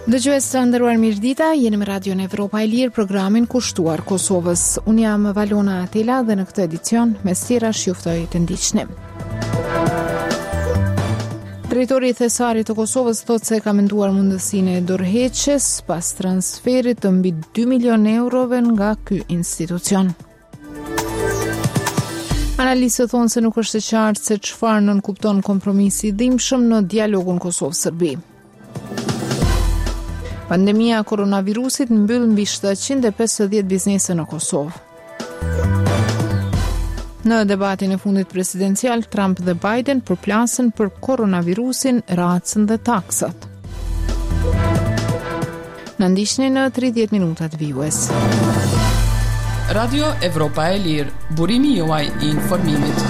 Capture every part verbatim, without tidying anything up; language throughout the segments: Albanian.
Dëgjues të nderuar, mirëdita, jeni me Radion Evropa e Lirë, programin kushtuar Kosovës. Unë jam Valona Atela dhe në këtë edicion me stira juftoj të ndiqni. Drejtori i Thesarit të Kosovës thotë se ka menduar mundësinë e dorëheqjes pas transferit të mbi dy milion eurove nga ky institucion. Analistët thonë se nuk është e qartë se çfarë nënkupton kompromisi i dhimbshëm në dialogun Kosovë-Serbi. Pandemia koronavirusit mbyll mbi shtatëqind e pesëdhjetë biznese në Kosovë. Në debatin e fundit presidencial, Trump dhe Biden përplasen për koronavirusin, racën dhe taksat. Na ndiqni në tridhjetë minutat vijues. Radio Evropa e Lirë, burimi juaj i informimit.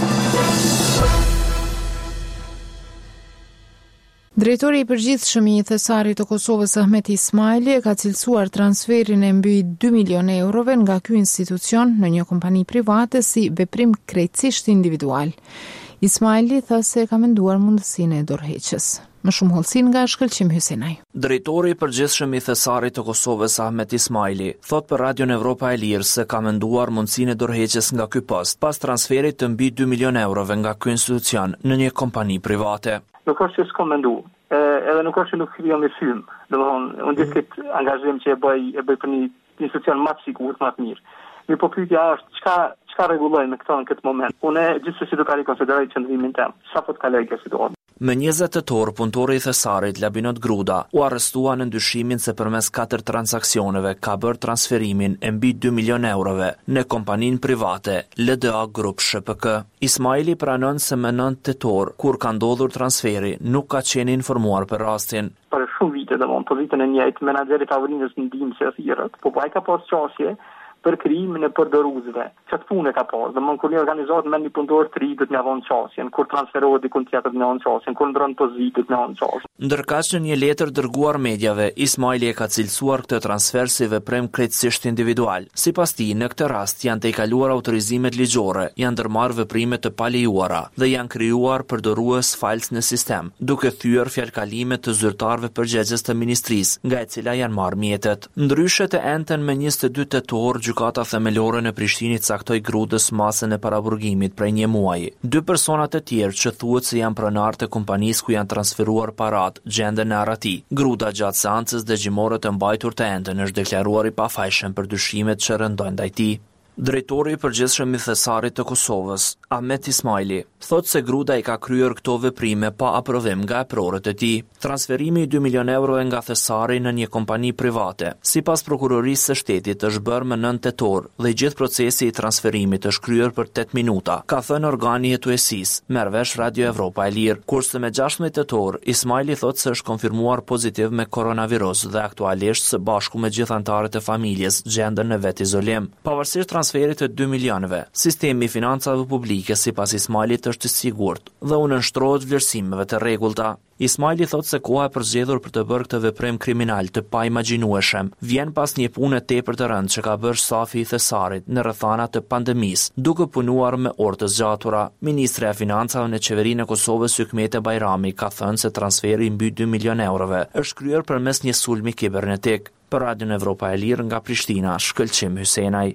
Drejtori i përgjithshëm i Thesarit të Kosovës Ahmet Ismaili e ka cilësuar transferin e mbi dy milion eurove nga ky institucion në një kompani private si veprim krejtësisht individual. Ismaili tha se ka menduar mundësinë e dorëheqjes. Më shumë hollësi nga Shkëlqim Hysenaj. Drejtori i përgjithshëm i Thesarit të Kosovës Ahmet Ismaili thot për Radion Evropa e Lirë se ka menduar mundësinë e dorëheqjes nga ky post pas transferit të mbi dy milion eurove nga ky institucion në një kompani private. Nuk është që s'kom mendu, e, edhe nuk është që nuk fillon me fymë. Domethënë, unë di këtë angazhim që e bëj e bëj për një institucion më të sigurt, më të mirë. Mi po pyetja është çka çka rregullojmë këto në këtë moment. Unë gjithsesi do ta rikonsideroj qëndrimin tim. Sa po të kaloj kjo situatë. Më njëzet tetor, punëtori i Thesarit Labinot Gruda u arrestua në ndyshimin se përmes katër transaksioneve ka bërë transferimin e mbi dy milion eurove në kompaninë private L D A Group S P K. Ismaili pranon se më nëntë tetor, kur ka ndodhur transferi, nuk ka qenë informuar për rastin. Për shumë vite, domon, pozitën e njëjtë, menaxheri tavolinis në ndihmë se thirrët, po ai ka pas qasje për krijimin e përdoruesve. Çfarë pune ka pas? Domthon kur një organizat me një punëtor të ri do të javon çasjen, kur transferohet diku tjetër në çasjen, kur ndron pozitë në çasjen. Ndërkaq në një letër dërguar mediave, Ismaili e ka cilësuar këtë transfer si veprim krejtësisht individual. Sipas tij, në këtë rast janë tejkaluar autorizimet ligjore, janë ndërmarrë veprime të palejuara dhe janë krijuar përdorues fals në sistem, duke thyer fjalkalime të zyrtarëve përgjegjës të ministrisë, nga e cila janë marrë mjetet. Ndryshe të enten me njëzet e dy tetor, gjykata themelore në Prishtinë caktoi Grudës masën e paraburgimit prej një muaji. Dy personat e tjerë që thuhet se janë pronarë të kompanisë ku janë transferuar parat gjenden në arrati. Gruda gjatë seancës dëgjimore të mbajtur të enden është deklaruar i pafajshëm për dyshimet që rëndojnë ndaj tij. Drejtori i përgjithshëm i Thesarit të Kosovës, Ahmet Ismaili, thot se Gruda i ka kryer këto veprime pa aprovim nga eprorët e tij. Transferimi i dy milion euro nga Thesari në një kompani private, sipas prokurorisë së shtetit, është bërë më nëntë tetor dhe gjithë procesi i transferimit është kryer për tetë minuta, ka thënë organi hetuesisë, merr vesh Radio Evropa e Lirë. Kurse me gjashtëdhjetë tetor, Ismaili thot se është konfirmuar pozitiv me koronavirus dhe aktualisht së bashku me gjithë anëtarët e familjes gjenden në vet izolim. Pavarësisht transferit të dy milionëve, sistemi i financave publike sipas Ismailit është i sigurt dhe u nënshtrohet vlerësimeve të rregullta. Ismaili thot se koha e përzgjedhur për të bërë këtë veprim kriminal të paimagjinueshëm vjen pas një pune tepër të rëndë që ka bërë stafi i Thesarit në rrethana të pandemisë, duke punuar me orë të zgjatura. Ministri i Financave në qeverinë e Kosovës Hykmete Bajrami ka thënë se transferi mbi dy milion eurove është kryer përmes një sulmi kibernetik. Për Radion Evropa e Lirë nga Prishtina, Shkëlqim Hysenaj.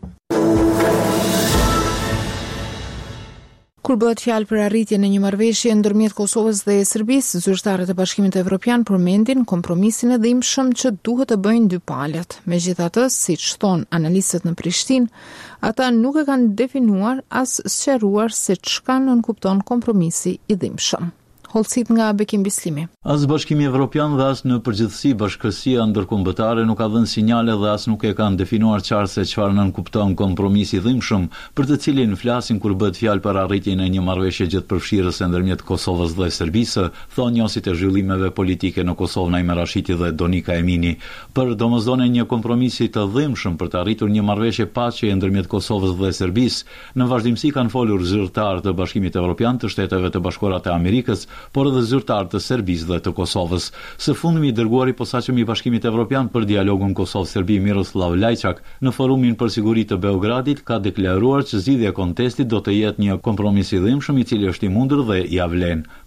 Kur bëhet fjalë për arritjen e një marrëveshje ndërmjet Kosovës dhe Serbisë, zyrtarët e Bashkimit Evropian përmendin kompromisin e dhimbshëm që duhet të bëjnë dy palët. Megjithatë, siç thon analistët në Prishtinë, ata nuk e kanë definuar as sqaruar se çka nënkupton kompromisi i dhimbshëm. Hollësit nga Bekim Bislimi. As Bashkimi Evropian dhe as në përgjithësi Bashkësia ndërkombëtare nuk ka dhënë sinjale dhe as nuk e kanë definuar qartë se çfarë nënkupton kompromisi i dhimbshëm, për të cilin flasin kur bëhet fjalë për arritjen e një marrëveshje gjithëpërfshirëse ndërmjet Kosovës dhe Serbisë, thonë njësit e zhvillimeve politike në Kosovë Naime Rashiti dhe Donika Emini. Për domosdoshmërinë një kompromisi të dhimbshëm për të arritur një marrëveshje paqe ndërmjet Kosovës dhe Serbisë, në vazhdimsi kanë folur zyrtarë të Bashkimit Evropian, të Shteteve të Bashkuara të Amerikës, por edhe zyrtarë të Serbisë dhe të Kosovës. Së fundmi i dërguari posaçëm i Bashkimit Evropian për dialogun Kosovë-Serbi Miroslav Lajçak në forumin për siguri të Beogradit ka deklaruar që zgjidhja e kontestit do të jetë një kompromis i dhimbshëm i cili është i mundur dhe ia vlen.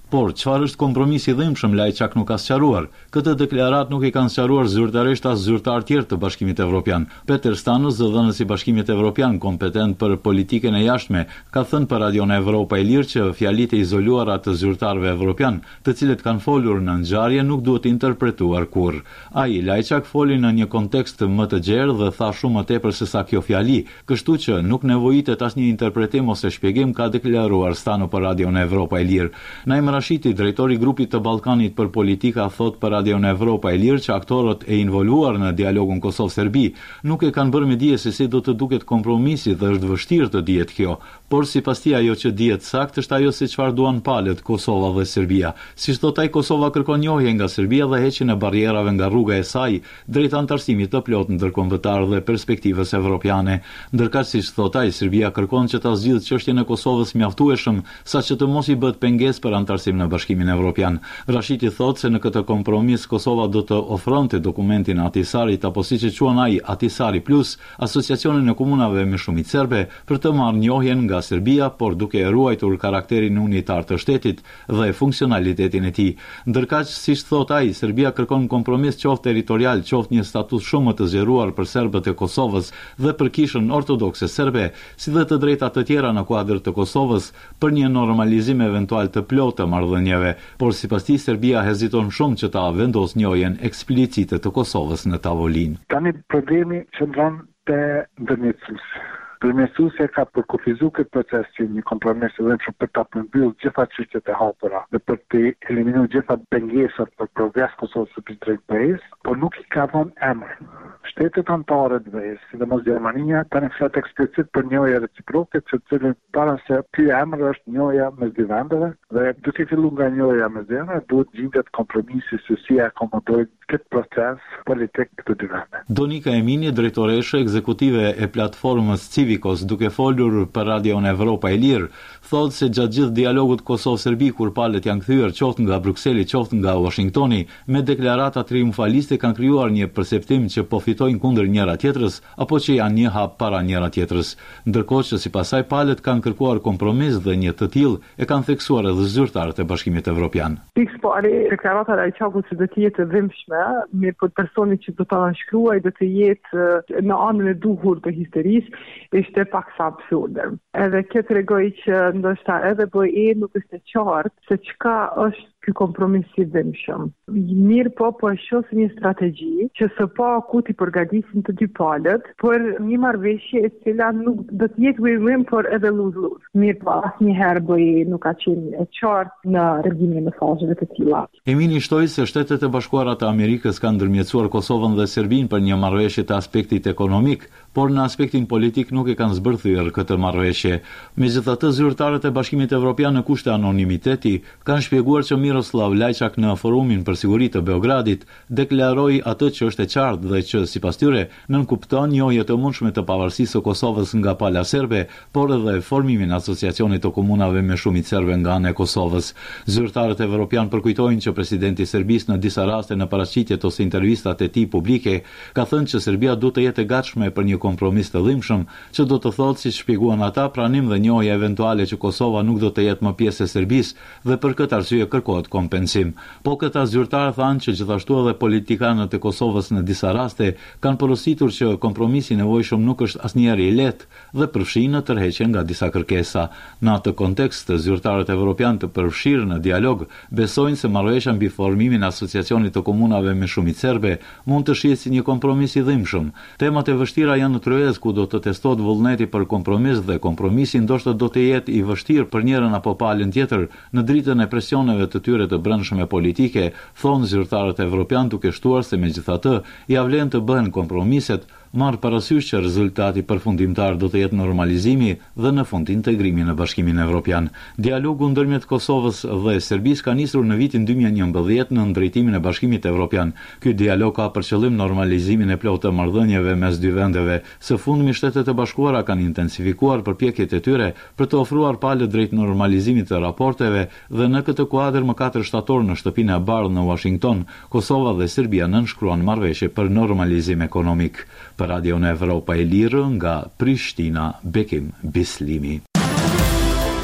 Por çfarë është kompromisi i dhimbshëm, Lajçak nuk ka sqaruar. Këtë deklaratë nuk i kanë sqaruar zyrtarisht as zyrtar tjerë të Bashkimit Evropian. Peter Stanos, zëdhënës i Bashkimit Evropian kompetent për politikën e jashtme, ka thënë për Radion Evropa e Lirë që fjalitë e izoluara të zyrtarëve evropian, të cilët kanë folur në ngjarje, nuk duhet interpretuar kurrë. Ai, Lajçak, foli në një kontekst më të gjerë dhe tha shumë më tepër se sa kjo fjali, kështu që nuk nevojitet asnjë interpretim ose shpjegim, ka deklaruar Stano për Radion Evropa e Lirë. Naim Rashiti, drejtori i grupit të Ballkanit për politika, thot për Radion Evropa e Lirë që aktorët e involuar në dialogun Kosovë-Serbi nuk e kanë bërë me dije se si do të duket kompromisi dhe është vështirë të dihet kjo, por sipas tij ajo që dihet sakt është ajo se çfarë duan palët Kosova dhe Serbia. Siç thot ai, Kosova kërkon njohje nga Serbia dhe heqjen e barrierave nga rruga e saj drejt anëtarësimit të plotë ndërkombëtar dhe perspektivës evropiane. Ndërkaq, siç thot ai, Serbia kërkon që ta zgjidhë çështjen e Kosovës mjaftueshëm saqë të mos i bëhet pengesë për anëtarësim në Bashkimin Evropian. Rashiti thot se në këtë kompromis Kosova do të ofronte dokumentin Atisarit, apo siç e quajnë ai, Atisari Plus, asociacionin e komunave me shumicë serbe, për të marrë njohjen nga Serbia, por duke e ruajtur karakterin unitar të shtetit dhe funksionalitetin e tij. Ndërkaq, siç thot ai, Serbia kërkon kompromis qoftë territorial, qoftë një status shumë më të zgjeruar për serbët e Kosovës dhe për kishën ortodokse serbe, si dhe të drejta të tjera në kuadër të Kosovës për një normalizim eventual të plotë të marrëdhënieve, por sipas tij Serbia heziton shumë që ta vendos njohjen eksplicite të Kosovës në tavolinë. Tani problemi qëndron te ndërmjetësuesi. Ndërmjetësuesi ka përkufizuar këtë proces si një kompromis i dhimbshëm për ta përmbyllur gjitha çështjet e hapura dhe për të eliminuar gjitha pengesat për progres Kosovës së drejt BE-s, por nuk i ka dhënë emër. Shtetet anëtare të BE-s, sidomos Gjermania, tani flet eksplicit për njohje reciproke, që cilën para se ky emër është njohja mes dy vendeve dhe duke filluar nga njohja mes dy vendeve, duhet gjendet kompromisi se si e akomodojnë këtë proces politik të dy vendeve. Donika Emini, drejtoreshe ekzekutive e platformës Civicos, duke folur për Radion Evropa e Lirë, thotë se gjatë gjithë dialogut Kosovë-Serbi, kur palët janë kthyer qoftë nga Brukseli, qoftë nga Washingtoni, me deklarata triumfaliste kanë krijuar një perceptim që po fitojnë kundër njëra tjetrës apo që janë një hap para njëra tjetrës. Ndërkohë që sipas saj palët kanë kërkuar kompromis dhe një të tillë e kanë theksuar edhe zyrtarët e Bashkimit Evropian. Pikë po ari deklarata e Lajçakut që do të jetë dhimbshme, mirë po personi që do ta shkruaj do të jetë në anën e duhur të historisë, ishte pak sa absurde. Edhe kjo tregoj që ndoshta edhe BE nuk është e qartë se çka është ky kompromis i dhimbshëm. Mirë po, po e shoh si një strategji që së paku ti përgatisin të dy palët për një marrëveshje e cila nuk do të jetë win-win, por edhe lose-lose. Mirë po, asnjëherë BE nuk ka qenë e qartë në rregimin e mesazheve të tilla. Emini shtoi se Shtetet e Bashkuara të Amerikës kanë ndërmjetësuar Kosovën dhe Serbinë për një marrëveshje të aspektit ekonomik, por në aspektin politik nuk e kanë zbërthyer këtë marrëveshje. Megjithatë, zyrtarët e Bashkimit Evropian në kushte anonimiteti kanë shpjeguar që Miroslav Lajçak në forumin për siguri të Beogradit deklaroi atë që është e qartë dhe që sipas tyre nënkupton njohje të mundshme të pavarësisë së Kosovës nga pala serbe, por edhe formimin e asociacionit të komunave me shumicë serbe nga ana e Kosovës. Zyrtarët evropian përkujtojnë që presidenti i Serbisë në disa raste në paraqitjet ose intervistat e tij publike ka thënë që Serbia duhet të jetë e gatshme për një kompromis të dhimbshëm, që do të thotë, siç shpjeguan ata, pranim dhe njohje eventuale që Kosova nuk do të jetë më pjesë e Serbisë dhe për këtë arsye kërkohet kompensim. Po këta zyrtarë thanë që gjithashtu edhe politikanët e Kosovës në disa raste kanë porositur që kompromisi i nevojshëm nuk është asnjëherë i lehtë dhe përfshin në tërheqje nga disa kërkesa. Në atë kontekst, zyrtarët evropian të përfshirë në dialog besojnë se marrëveshja mbi formimin e asociacionit të komunave me shumicë serbe mund të shihet si një kompromis i dhimbshëm. Temat e vështira janë në tryezë ku do të testohet vullneti për kompromis dhe kompromisi ndoshta do të jetë i vështirë për njërin apo palën tjetër në dritën e presioneve të tyre të brendshme politike, thonë zyrtarët evropian, duke shtuar se megjithatë ia vlen të bëhen kompromiset, marrë parasysh që rezultati përfundimtar do të jetë normalizimi dhe në fund integrimi në Bashkimin Evropian. Dialogu ndërmjet Kosovës dhe Serbisë ka nisur në vitin dy mijë e njëmbëdhjetë në drejtimin e Bashkimit Evropian. Ky dialog ka për qëllim normalizimin e plotë të marrëdhënieve mes dy vendeve. Së fundmi, Shtetet e Bashkuara kanë intensifikuar përpjekjet e tyre për të ofruar palë drejt normalizimit të raporteve dhe në këtë kuadër më katër shtator në shtëpinë e bardhë në Washington, Kosova dhe Serbia nënshkruan marrëveshje për normalizim ekonomik. Për Radion Evropa e Lirë nga Prishtina, Bekim Bislimi.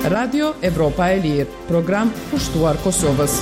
Radio Evropa e Lirë, program pushtuar Kosovës.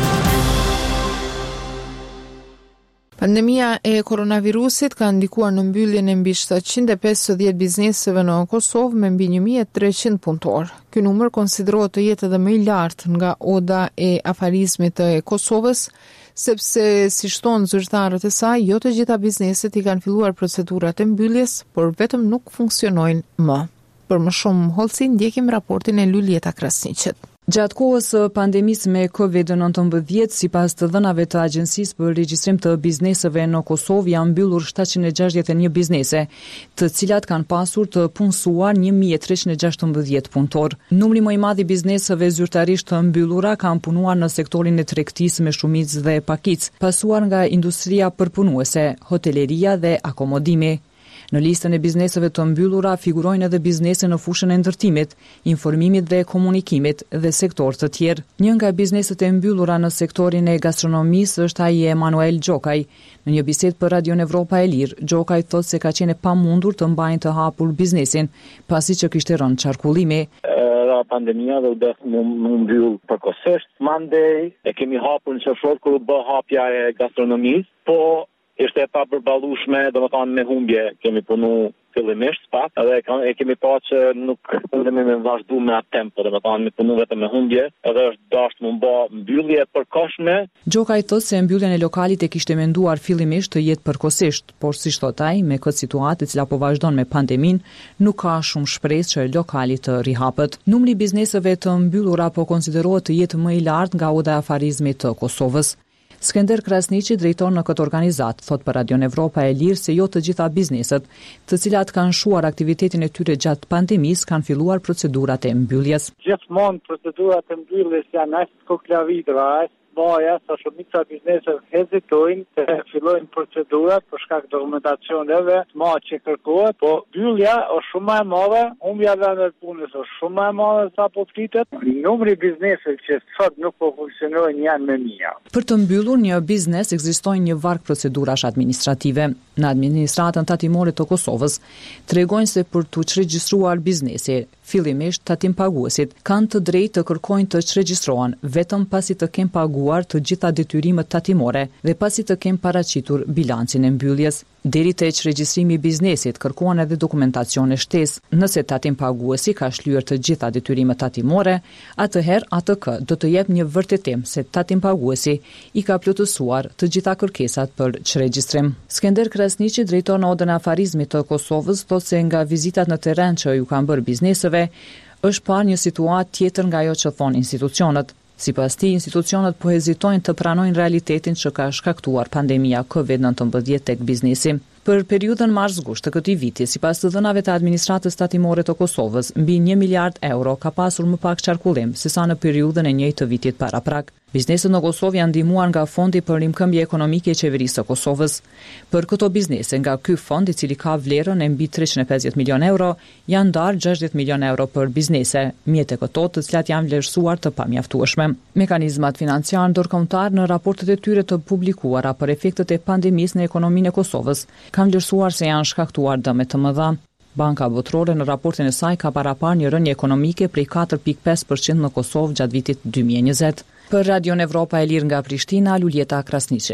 Pandemia e koronavirusit ka ndikuar në mbylljen e mbi shtatëqind e pesëdhjetë bizneseve në Kosovë me mbi një mijë e treqind punëtor. Ky numër konsiderohet të jetë edhe më i lartë nga oda e afarizmit të Kosovës, sepse si shtonë zyrtarët e saj, jo të gjitha bizneset i kanë filluar procedurat e mbylljes, por vetëm nuk funksionojnë më. Për më shumë hollësi ndjekim raportin e Lulieta Krasniqet. Gjatë kohës së pandemisë me kovid nëntëmbëdhjetë, sipas të dhënave të Agjencisë për Regjistrim të Bizneseve në Kosovë, janë mbyllur shtatëqind e gjashtëdhjetë e një biznese, të cilat kanë pasur të punësuar një mijë e treqind e gjashtëmbëdhjetë punëtor. Numri më i madh i bizneseve zyrtarisht të mbyllura kanë punuar në sektorin e tregtisë me shumicë dhe pakicë, pasuar nga industria përpunuese, hoteleria dhe akomodimi. Në listën e bizneseve të mbyllura figurojnë edhe biznese në fushën e ndërtimit, informimit dhe komunikimit dhe sektor të tjerë. Një nga bizneset e mbyllura në sektorin e gastronomisë është ai i Emanuel Gjokaj. Në një bisedë për Radion Evropa e Lirë, Gjokaj thotë se ka qenë pamundur të mbajnë të hapur biznesin, pasi që kishte rënë qarkullimi. Era pandemia dhe u def më mbyll përkohësisht. Mandej e kemi hapur në qershor kur u bë hapja e gastronomisë, po ishte e papërballueshme, domethënë me humbje kemi punu fillimisht pak, edhe e kemi pa që nuk mundemi me vazhdu me atë tempo, domethënë me punu vetëm me humbje, edhe është dashur të bë mbyllje përkohshme. Gjokaj thotë se mbylljen e lokalit e kishte menduar fillimisht të jetë përkohësisht, por siç thot ai, me këtë situatë e cila po vazhdon me pandemin, nuk ka shumë shpresë që lokali të rihapet. Numri i bizneseve të mbyllura po konsiderohet të jetë më i lartë nga oda e afarizmit të Kosovës. Skender Krasniqi, drejtor në këtë organizat, thot për Radion Evropa e Lirë se jo të gjitha bizneset, të cilat kanë shuar aktivitetin e tyre gjatë pandemisë, kanë filluar procedurat e mbylljes. Gjithmonë procedurat e mbylljes janë as koklavidra, as moja, sa shumica bizneset hezitojnë të fillojnë procedurat për shkak dokumentacioneve, ma që kërkohet, po mbyllja është shumë më e madhe, humbja e punës është shumë më e madhe sa po flitet. Numri i bizneseve që sot nuk po funksionojnë janë më mia. Për të mbyllur një biznes ekzistojnë një varg procedurash administrative. Në administratën tatimore të Kosovës tregojnë se për të çregjistruar biznesi, fillimisht tatim paguesit kanë të drejtë të kërkojnë të çregjistrohen vetëm pasi të kenë paguar të gjitha detyrimet tatimore dhe pasi të kenë paraqitur bilancin e mbylljes. Deri te çregjistrimi i biznesit kërkohen edhe dokumentacion e shtesë. Nëse tatim paguesi ka shlyer të gjitha detyrimet tatimore, atëherë A T K do të jep një vërtetim se tatim paguesi i ka plotësuar të gjitha kërkesat për çregjistrim. Skender Krasniqi, drejtor në odën e afarizmit të Kosovës, thotë se nga vizitat në terren që ju kanë bërë bizneseve, është parë një situatë tjetër nga ajo që thonë institucionet. Sipas tij, institucionet po hezitojnë të pranojnë realitetin që ka shkaktuar pandemia kovid nëntëmbëdhjetë tek biznesi. Për periudhën mars-gusht të këtij viti, sipas të dhënave të administratës tatimore të Kosovës, mbi një miliard euro ka pasur më pak qarkullim sesa në periudhën e njëjtë të vitit paraprak. Bizneset në Kosovë janë ndihmuar nga Fondi për Rimkëmbje Ekonomike e Qeverisë së Kosovës. Për këto biznese, nga ky fond, i cili ka vlerën e mbi treqind e pesëdhjetë milion euro, janë ndarë gjashtëdhjetë milion euro për biznese, mjet e këto të cilat janë vlerësuar të pamjaftueshme. Mekanizmat financiar ndërkombëtar në raportet e tyre të publikuara për efektet e pandemisë në ekonominë e Kosovës kanë vlerësuar se janë shkaktuar dëme të mëdha. Banka Botërore në raportin e saj ka parapar një rënje ekonomike prej katër pikë pesë përqind në Kosovë gjatë vitit dy mijë e njëzet. Për Radion Evropa e Lirë nga Prishtina, Lulieta Krasniqi.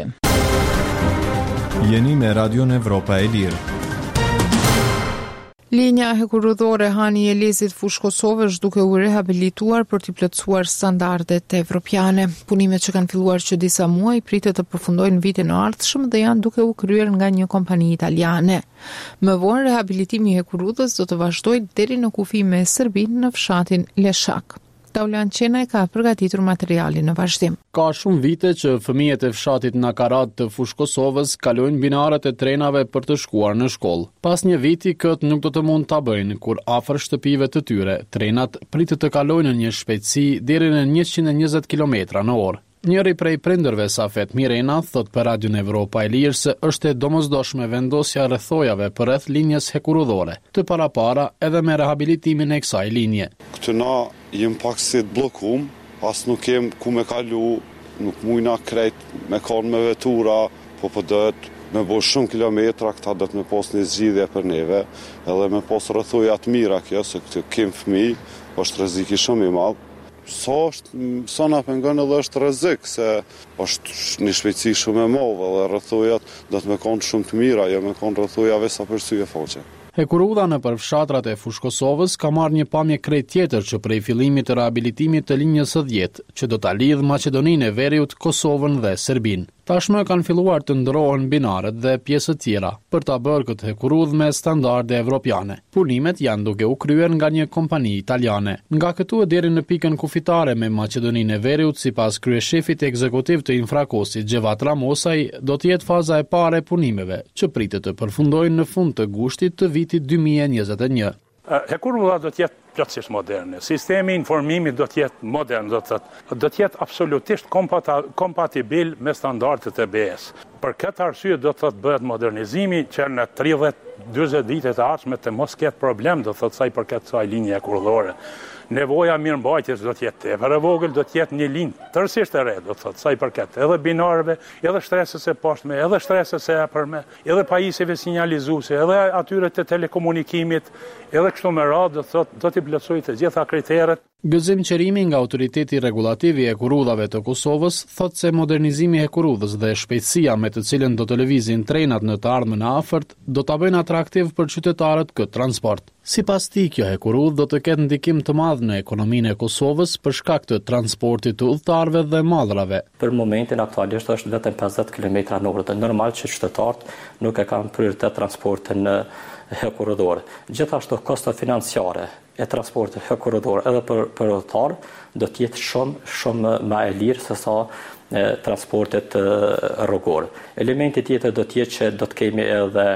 Jeni me Radion Evropa e Lirë. Linja hekurudhore Hani Elezit fush Kosovë është duke u rehabilituar për të plotësuar standardet evropiane. Punimet që kanë filluar që disa muaj pritet të përfundojnë vitin e ardhshëm dhe janë duke u kryer nga një kompani italiane. Më vonë rehabilitimi i hekurudhës do të vazhdojë deri në kufi me Serbinë në fshatin Leshak. Taulan Qenaj ka përgatitur materialin në vazhdim. Ka shumë vite që fëmijët e fshatit Nakarat të fush Kosovës kalojnë binaret e trenave për të shkuar në shkollë. Pas një viti këtë nuk do të mund ta bëjnë, kur afër shtëpive të tyre, trenat pritet të kalojnë në një shpejtësi deri në njëqind e njëzet kilometra në orë. Njëri prej prindërve Safet Mirena thot për Radion Evropa e Lirë se është e domosdoshme vendosja rrethojave përreth linjës hekurudhore, të parapara edhe me rehabilitimin e kësaj linje. Këtë na jem pak si të blokum, as nuk jem ku me kalu, nuk mujna krejt me kanë me vetura, po po dët me bo shumë kilometra, këta do të me pos një zgjidhje për neve, edhe me pos rrethoja të mira kjo, se këtë kem fëmijë, është rrezik i shumë i madh. Sa është, sa na pengon edhe është rrezik, se është një shpejtësi shumë e madhe dhe rrethojat do të me konë shumë të mira, jo me konë rrethojave sa për sy e faqe. Hekurudha në për fshatrat e Fushë Kosovës ka marrë një pamje krejt tjetër që prej fillimit të rehabilitimit të linjës së dhjetë, që do ta lidh Maqedoninë e Veriut, Kosovën dhe Serbinë. Tashmë kanë filluar të ndrohen binarët dhe pjesë të tjera për ta bërë këtë hekurudhë me standarde evropiane. Punimet janë duke u kryer nga një kompani italiane. Nga këtu e deri në pikën kufitare me Maqedoninë e Veriut, sipas kryeshefit ekzekutiv të Infrakosit, Xhevat Ramosaj, do të jetë faza e parë e punimeve, që pritet të përfundojnë në fund të gushtit të vitit dy mijë e njëzet e një. Hekurudha do të jetë plotësisht moderne. Sistemi i informimit do të jetë modern, do të thotë, do të jetë absolutisht kompatibil me standardet e B E-s. Për këtë arsye do të thotë bëhet modernizimi që në tridhjetë dyzet vite të ardhshme të mos ketë problem, do të thotë sa i përket kësaj linje hekurudhore. Nevoja mirëmbajtjes do të jetë tepër e vogël, do të jetë një linjë tërësisht e re, do të thotë sa i përket edhe binarëve, edhe shtresës e poshtme, edhe shtresës e afërme, edhe pajisjeve sinjalizuese, edhe atyre të telekomunikimit, edhe kështu me radhë, do të thotë do të plotësojë të gjitha kriteret. Gëzim Qerimi nga Autoriteti Regulativ i Hekurudhave të Kosovës thotë se modernizimi i hekurudhës dhe shpejtësia me të cilën do të lëvizin trenat në të ardhmen e afërt do ta bëjnë atraktiv për qytetarët këtë transport. Sipas tij, kjo hekurudhë do të ketë ndikim të madh në ekonominë e Kosovës për shkak të transportit të udhëtarëve dhe mallrave. Për momentin aktualisht është vetëm pesëdhjetë kilometra në orë. Normal që qytetarët nuk e kanë prioritet transportin hekurudhor. Gjithashtu kostot financiare e transportit hekurudhor edhe për për udhëtar do të jetë shumë shumë më e lirë se sa e, transportet rrugor. Elementi tjetër do të jetë që do të kemi edhe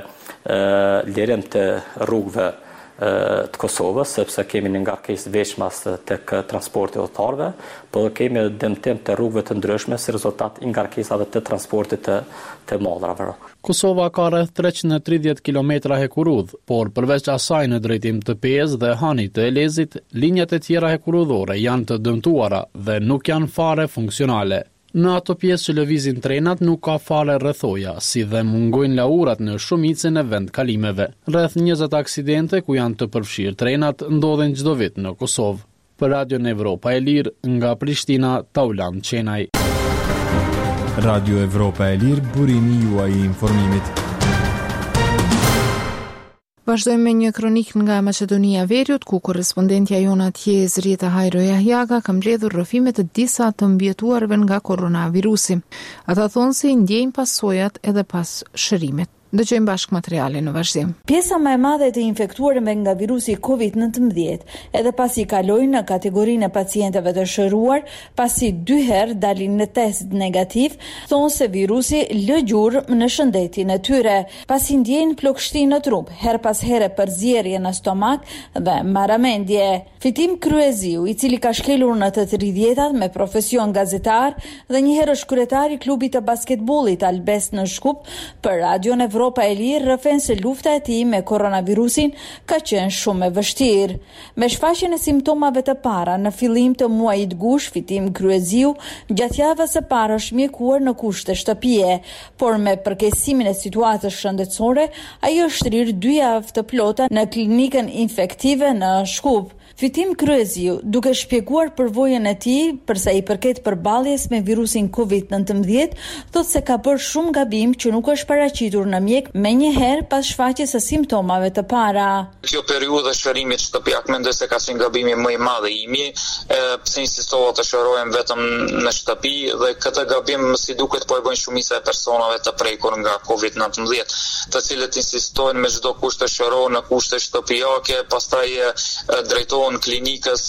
lirim të rrugëve të Kosovës, sepse kemi një ngarkesë veçmas tek transporti udhëtarëve, por kemi dëmtim të rrugëve të ndryshme si rezultat i ngarkesave të transportit të, të mallrave. Kosova ka rreth treqind e tridhjetë kilometra hekurudhë, por përveç asaj në drejtim të Pezë dhe Hanit të Elezit, linjat e tjera hekurudhore janë të dëmtuara dhe nuk janë fare funksionale. Në ato pjesë që lëvizin trenat nuk ka fare rrethoja, si dhe mungojnë laurat në shumicën e vendkalimeve. Rreth njëzet aksidente ku janë të përfshirë trenat ndodhen çdo vit në Kosovë. Për Radio Evropa e Lirë, nga Prishtina, Taulan Qenaj. Radio Evropa e Lirë, burimi juaj i informimit. Vazhdojmë me një kronik nga Maqedonia e Veriut, ku korrespondentja jona atje Zrita Hajro Jahjaga ka mbledhur rrëfime të disa të mbijetuarve nga koronavirusi. Ata thonë se i ndjejnë pasojat edhe pas shërimit. Dëgjojmë bashkë materiale në vazhdim. Pjesa më e madhe të infektuarve nga virusi kovid nëntëmbëdhjetë, edhe pasi kalojnë në kategorinë e pacientëve të shëruar, pasi dy herë dalin në test negativ, thonë se virusi lë gjurmë në shëndetin e tyre, pasi ndjejnë plogështi në trup, her pas here përzierje në stomak dhe marramendje. Fitim Kryeziu, i cili ka shkelur në të tridhjetat me profesion gazetar dhe një herë është kryetari i klubit të basketbollit Albes në Shkup, për Radion Evropa e Lirë rrëfen se lufta e tij me koronavirusin ka qenë shumë e vështirë. Me shfaqjen e simptomave të para në fillim të muajit gush, Fitim Kryeziu gjatë javës së parë është mjekuar në kushte shtëpie, por me përkeqësimin e situatës shëndetësore, ai është shtrier dy javë të plota në klinikën infektive në Shkup. Fitim Kryeziu, duke shpjeguar përvojën e tij përsa i përket përballjes me virusin kovid nëntëmbëdhjetë, thotë se ka bërë shumë gabim që nuk është paraqitur në mjek menjëherë pas shfaqjes së simptomave të para. Kjo periudhë e shërimit shtëpiak mendoj se ka qenë gabimi më i madh i imi, pse insistova të shërohem vetëm në shtëpi dhe këtë gabim si duket po e bëjnë shumica e personave të prekur nga kovid nëntëmbëdhjetë, të cilët insistojnë me çdo kusht të shërohen në kushte shtëpiake, pastaj drejtohen klinikës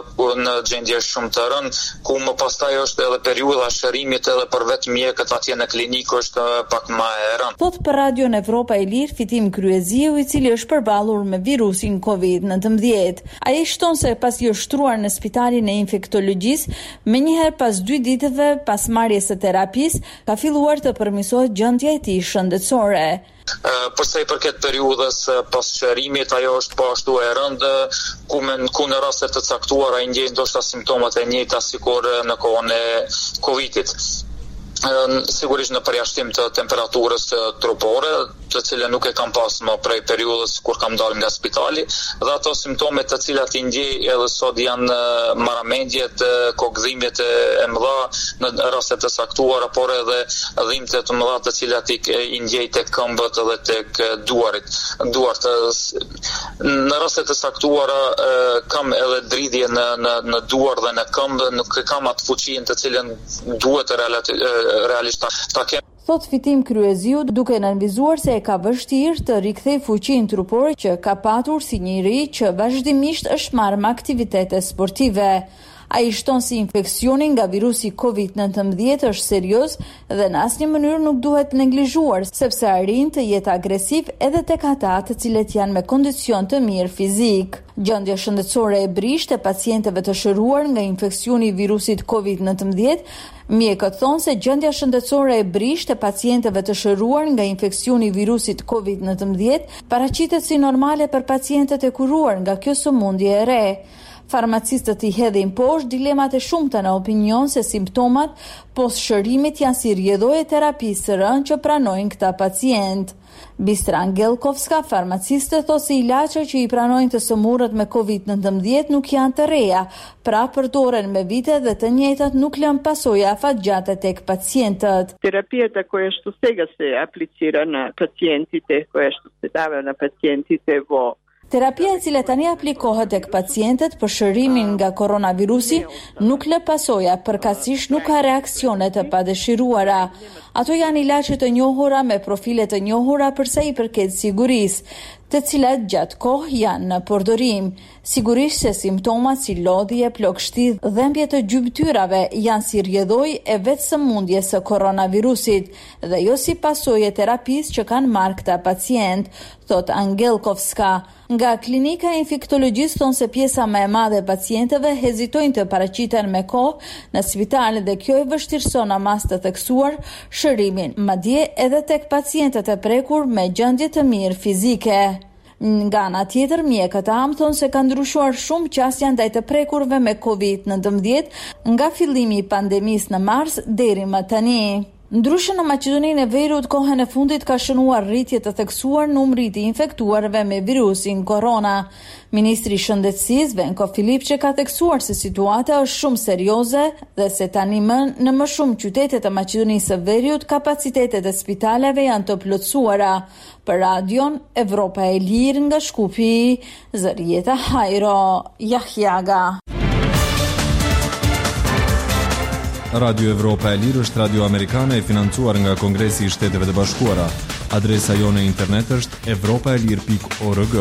në gjendje shumë të rëndë, ku më pastaj është edhe periudha e shërimit edhe për vetë mjekët atje në klinikë është pak më e rëndë. Thot për Radion Evropa e Lirë Fitim Kryeziu, i cili është përballur me virusin kovid nëntëmbëdhjetë. Ai shton se pasi është shtruar në spitalin e infektologjisë, menjëherë pas dy ditëve pas marrjes së terapisë, ka filluar të përmirësohet gjendja e tij shëndetësore. Uh, përsa i përket periudhës uh, pas shërimit, ajo është po ashtu e rëndë, ku, ku në raste të caktuara i ndjejnë ndoshta simptomat e njëjta sikur në kohën e Covidit. sigurisht në përjashtim të temperaturës trupore, të cilën nuk e kam pas më prej periudhës kur kam dalë nga spitali, dhe ato simptome të cilat i ndjej edhe sot janë marramendjet, kokëdhimbjet e mëdha në raste të saktuara, por edhe dhimbje të mëdha të cilat i ndjej tek këmbët edhe tek duarit. Duart. Në raste të saktuara kam edhe dridhje në në në duar dhe në këmbë, nuk kam atë fuqinë të cilën duhet realisht ta kem. Thot Fitim Kryeziu, duke nënvizuar se e ka vështirë të rikthej fuqinë trupore që ka patur si njëri që vazhdimisht është marrë me aktivitete sportive. Ai shton si infeksioni nga virusi kovid nëntëmbëdhjetë është serioz dhe në asnjë mënyrë nuk duhet neglizhuar, sepse arrin të jetë agresiv edhe tek ata të cilët janë me kondicion të mirë fizik. Gjendja shëndetësore e brisht e pacientëve të shëruar nga infeksioni i virusit kovid nëntëmbëdhjetë. Mjekët thonë se gjendja shëndetësore e brisht e pacientëve të shëruar nga infeksioni i virusit kovid nëntëmbëdhjetë paraqitet si normale për pacientët e kuruar nga kjo sëmundje e re. Farmacistët i hedhin poshtë dilemat e shumta në opinion se simptomat pos shërimit janë si rrjedhoje terapisë së rënë që pranojnë këta pacient. Bistra Angelkovska, farmaciste, thotë se ilaçet që i pranojnë të sëmurët me kovid nëntëmbëdhjetë nuk janë të reja, pra përdoren me vite dhe të njëjtat nuk lën pasoja afatgjate tek pacientët. Terapията, която сега се аплицира на пациентите, която се дава на пациентите во Terapia e cila tani aplikohet tek pacientët për shërimin nga koronavirusi nuk lë pasoja, përkatësisht nuk ka reaksione të padëshiruara. Ato janë ilaçe të njohura me profile të njohura për sa i përket sigurisë, të cilat gjatë kohë janë në përdorim. Sigurisht se simptomat si lodhje, plagështi, dhëmbje të gjymtyrave janë si rrjedhojë e vetë sëmundjes së koronavirusit dhe jo si pasojë e terapisë që kanë marrë këta pacient, thot Angelkovska. Nga klinika e infektologjisë thonë se pjesa më e madhe e pacientëve hezitojnë të paraqiten me kohë në spitale dhe kjo e vështirëson mas të theksuar shërimin, madje edhe tek pacientët e prekur me gjendje të mirë fizike. Nga ana tjetër, mjekët amë thonë se ka ndryshuar shumë qasja ndaj të prekurve me kovid nëntëmbëdhjetë nga fillimi i pandemisë në mars deri më tani. Ndryshe në Maqedoninë e Veriut, kohën e fundit ka shënuar rritje të theksuar numrit i infektuarve me virusin korona. Ministri i Shëndetësisë Venko Filipçe ka theksuar se situata është shumë serioze dhe se tani më në më shumë qytete të Maqedonisë së Veriut kapacitetet e spitaleve janë të plotësuara. Për radion Evropa e Lirë nga Shkupi, Zërieta Hajro, Jahjaga. Radio Evropa e Lirë është radio amerikane e financuar nga Kongresi i Shteteve të Bashkuara. Adresa jone internet është evropaelir pikë org.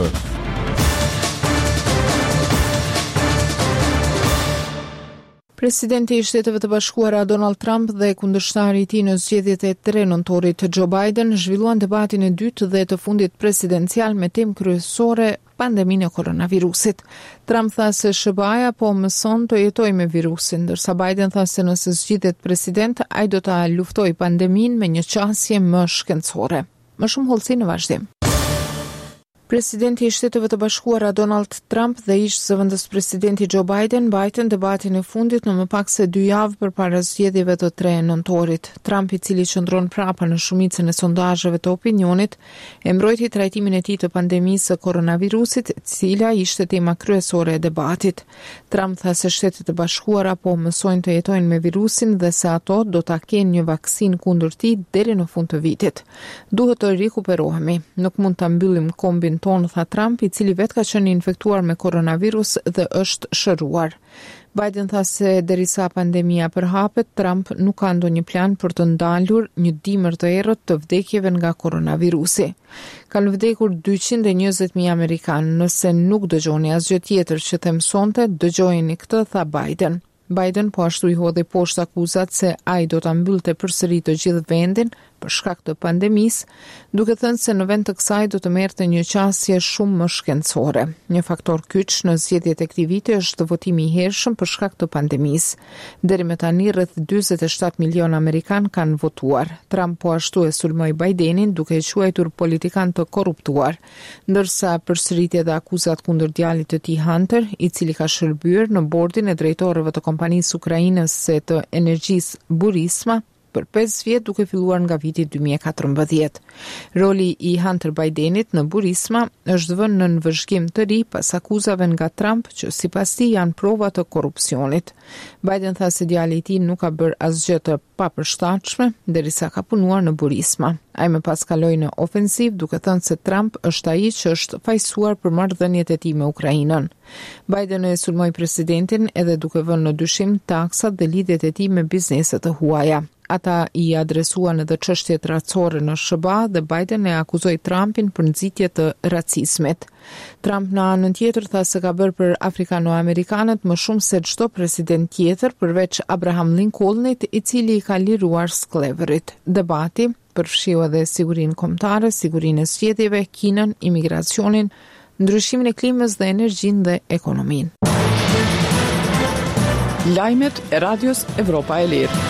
Presidenti i Shteteve të Bashkuara Donald Trump dhe kundërshtari i tij në zgjedhjet e tre nëntorit Joe Biden zhvilluan debatin e dytë dhe të fundit presidencial me temë kryesore pandeminë e koronavirusit. Trump tha se S B A-ja po mëson të jetojë me virusin, ndërsa Biden tha se nëse zgjidhet president, ai do ta luftojë pandeminë me një qasje më shkencore. Më shumë hollësi në vazhdim. Presidenti i Shteteve të Bashkuara Donald Trump dhe ish zëvendës presidenti Joe Biden mbajtën debatin e fundit në më pak se dy javë përpara zgjedhjeve të tre nëntorit. Trump, i cili qëndron prapa në shumicën e sondazheve të opinionit, e mbrojti trajtimin e tij të pandemisë së koronavirusit, e cila ishte tema kryesore e debatit. Trump tha se Shtetet e Bashkuara po mësojnë të jetojnë me virusin dhe se ato do ta kenë një vaksinë kundër tij deri në fund të vitit. Duhet të rikuperohemi, nuk mund ta mbyllim kombin tonë, tha Trump, i cili vetë ka qenë infektuar me koronavirus dhe është shëruar. Biden tha se derisa pandemia përhapet, Trump nuk ka ndonjë plan për të ndalur një dimër të errët të vdekjeve nga koronavirusi. Kanë vdekur dyqind e njëzet mijë amerikanë, nëse nuk dëgjoni asgjë tjetër që them sonte, dëgjojeni këtë, tha Biden. Biden po ashtu i hodhi poshtë akuzat se ai do ta mbyllte përsëri të gjithë vendin për shkak të pandemisë, duke thënë se në vend të kësaj do të merrte një qasje shumë më shkencore. Një faktor kyç në zgjedhjet e këtij viti është votimi i hershëm për shkak të pandemisë. Deri më tani rreth dyzet e shtatë milion amerikan kanë votuar. Trump po ashtu e sulmoi Bidenin duke e quajtur politikan të korruptuar, ndërsa përsëritje dhe akuzat kundër djalit të tij Hunter, i cili ka shërbyer në bordin e drejtorëve të kompanisë ukrainase të energjisë Burisma, për pesë vjet duke filluar nga viti dy mijë e katërmbëdhjetë. Roli i Hunter Bidenit në Burisma është vënë në vëzhgim të ri pas akuzave nga Trump që sipas tij janë prova të korrupsionit. Biden tha se djali i tij nuk ka bërë asgjë të papërshtatshme derisa ka punuar në Burisma. Ai më pas kaloi në ofensiv duke thënë se Trump është ai që është fajsuar për marrëdhëniet e tij me Ukrainën. Biden e sulmoi presidentin edhe duke vënë në dyshim taksat dhe lidhjet e tij me bizneset të huaja. Ata i adresuan edhe çështjet racore në S B A dhe Biden e akuzoi Trumpin për nxitje të racizmit. Trump në anën tjetër tha se ka bërë për afrikano-amerikanët më shumë se çdo president tjetër përveç Abraham Lincolnit, i cili i ka liruar skleverit. Debati përfshiu edhe sigurinë kombëtare, sigurinë e zgjedhjeve, Kinën, imigracionin, ndryshimin e klimës dhe energjinë dhe ekonominë. Lajmet e Radios Evropa e Lirë.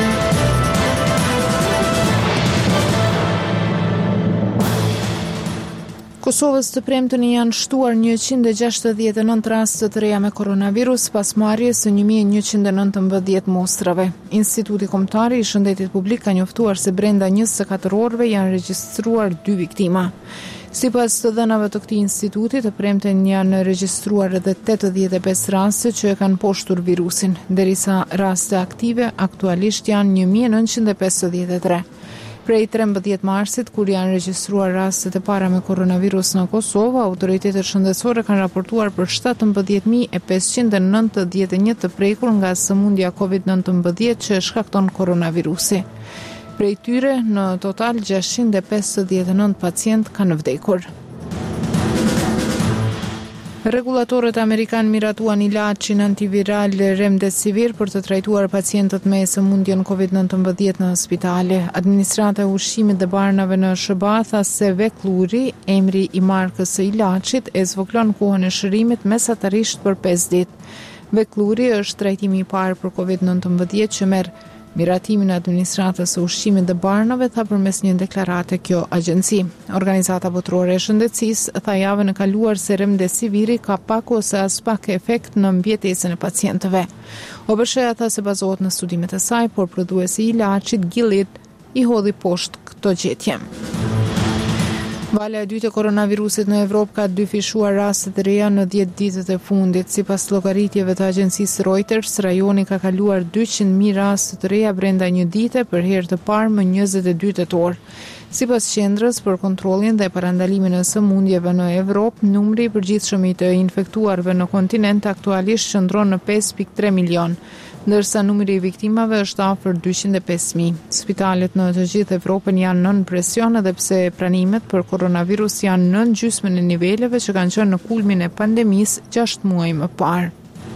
Kosovës të premtën i janë shtuar njëqind e gjashtëdhjetë e nëntë raste të reja me koronavirus pas marrjes së një mijë e njëqind e nëntëmbëdhjetë mostrave. Instituti Kombëtar i Shëndetit Publik ka njoftuar se brenda njëzet e katër orëve janë regjistruar dy viktima. Sipas të dhënave të këtij instituti, të premten janë regjistruar edhe tetëdhjetë e pesë raste që e kanë poshtur virusin, derisa raste aktive aktualisht janë një mijë e nëntëqind e pesëdhjetë e tre. Prej trembëdhjetë marsit, kur janë regjistruar rastet e para me koronavirus në Kosovë, autoritetet shëndetësore kanë raportuar për shtatëmbëdhjetë mijë e pesëqind e nëntëdhjetë e një të prekur nga sëmundja covid nëntëmbëdhjetë që shkakton koronavirusi. Prej tyre, në total gjashtëqind e pesëdhjetë e nëntë pacient kanë vdekur. Regulatorët amerikanë miratuan ilaçin antiviral Remdesivir për të trajtuar pacientët me sëmundjen covid nëntëmbëdhjetë në spitale. Administrata e ushqimit dhe barnave në S B A tha se Veklury, emri i markës së ilaçit, e zvoglon kohën e shërimit mesatarisht për pesë ditë. Veklury është trajtimi i parë për covid nëntëmbëdhjetë që merr miratimin e administratës së ushqimit dhe barnave, tha përmes një deklarate kjo agjenci. Organizata Botërore e Shëndetësisë tha javën e kaluar se Remdesiviri ka pak ose as pak efekt në mbjetesën e pacientëve. O B S H-ja tha se bazohet në studimet e saj, por prodhuesi i ilaçit Gilead i hodhi poshtë këtë gjetje. Valja e dytë e koronavirusit në Evropë ka dyfishuar raste të reja në dhjetë ditët e fundit. Sipas llogaritjeve të agjencisë Reuters, rajoni ka kaluar dyqind mijë raste të reja brenda një dite për herë të parë më njëzet e dy tetor. Sipas qendrës për kontrollin dhe parandalimin e sëmundjeve në Evropë, numri i përgjithshëm i të infektuarve në kontinent aktualisht qëndron në pesë pikë tre milion, ndërsa numri i viktimave është afër dyqind e pesë mijë. Spitalet në të gjithë Evropën janë nën presion edhe pse pranimet për koronavirus janë nën gjysmën e niveleve që kanë qenë në kulmin e pandemisë gjashtë muaj më parë.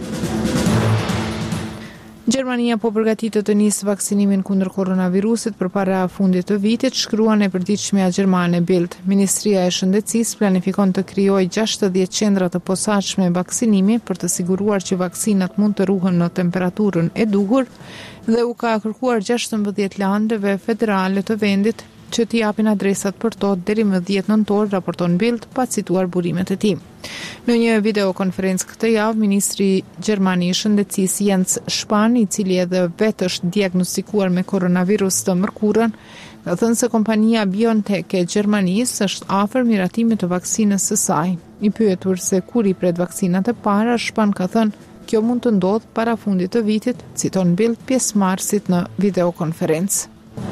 Gjermania po përgatitet të nisë vaksinimin kundër koronavirusit përpara fundit të vitit, shkruan e përditshmja gjermane Bild. Ministria e Shëndetësisë planifikon të krijojë gjashtëdhjetë qendra të posaçme vaksinimi për të siguruar që vaksinat mund të ruhen në temperaturën e duhur dhe u ka kërkuar gjashtëmbëdhjetë landeve federale të vendit që t'i japin adresat për to deri më dhjetë nëntor, raporton Bild, pa cituar burimet e tij. Në një videokonferencë këtë javë, ministri gjerman i shëndetësisë Jens Spahn, i cili edhe vetë është diagnostikuar me koronavirus të mërkurën, ka thënë se kompania BioNTech e Gjermanisë është afër miratimit të vaksinës së saj. I pyetur se kur i pret vaksinat e para, Spahn ka thënë kjo mund të ndodhë para fundit të vitit, citon Bild pjesëmarrësit në videokonferencë.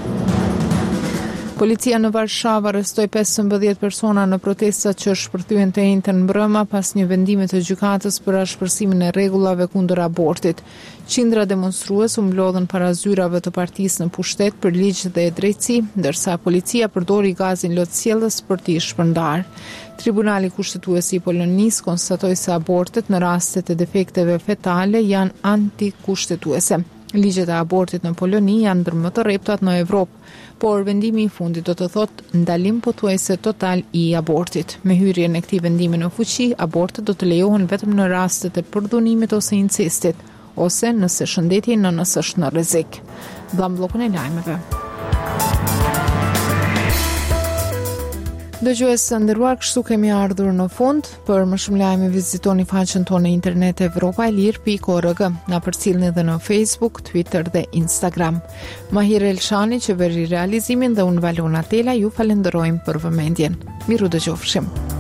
Policia në Varshavë arrestoi pesëmbëdhjetë persona në protestat që shpërthyen të njëjtën mbrëmë pas një vendimi të gjykatës për ashpërsimin e rregullave kundër abortit. Qindra demonstrues u mblodhën para zyrave të partisë në pushtet për ligj dhe drejtësi, ndërsa policia përdori gazin lotësjellës për t'i shpërndarë. Tribunali kushtetues i Polonisë konstatoi se abortet në rastet e defekteve fetale janë antikushtetuese. Ligjet e abortit në Poloni janë ndër më të rreptat në Evropë, por vendimi i fundit do të thotë ndalim pothuajse total i abortit. Me hyrjen e këtij vendimi në fuqi, abortet do të lejohen vetëm në rastet e përdhunimit ose incestit, ose nëse shëndeti i nënës është në rrezik. Dham bllokun e lajmeve. Dëgjues së nderuar, kështu kemi ardhur në fund. Për më shumë lajme vizitoni faqen tonë në internet evropa e lirë pikë org. Na përcjellni edhe në Facebook, Twitter dhe Instagram. Mahir Elshani që bëri realizimin dhe unë Valona Tela ju falenderojmë për vëmendjen. Miru dëgjofshim.